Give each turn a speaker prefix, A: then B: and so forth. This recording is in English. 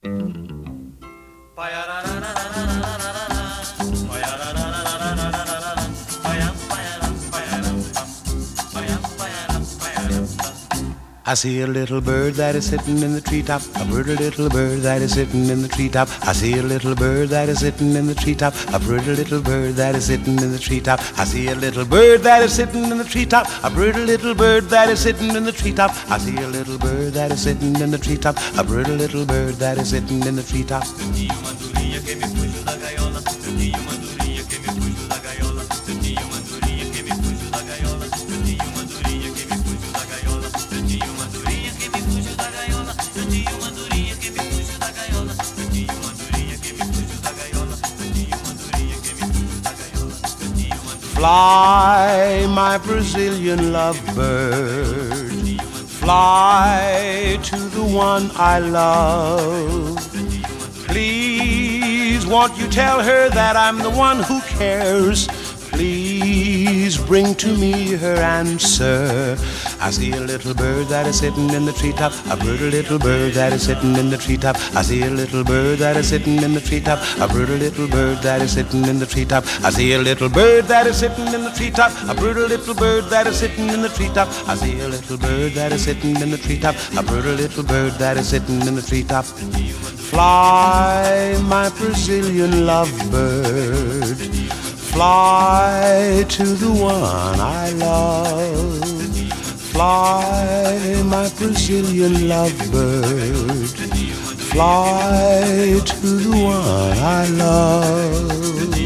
A: I see a little bird that is sitting in the treetop. A pretty little bird that is sitting in the treetop. I see a little bird that is sitting in the treetop. A pretty little bird that is sitting in the treetop. I see a little bird that is sitting in the treetop. A pretty little bird that is sitting in the treetop. I see a little bird that is sitting in the treetop. A pretty little bird that is sitting in the treetop. Fly, my Brazilian lovebird, fly to the one I love. Please, won't you tell her that I'm the one who cares? Please bring to me her answer. I see a little bird that is sitting in the treetop. A pretty little bird that is sitting in the treetop. I see a little bird that is sitting in the treetop. A pretty little bird that is sitting in the treetop. I see a little bird that is sitting in the treetop. A pretty little bird that is sitting in the treetop. I see a little bird that is sitting in the treetop. A pretty little bird that is sitting in the treetop. Fly, my Brazilian lovebird, fly to the one I love. Fly, my Brazilian lovebird, fly to the one I love.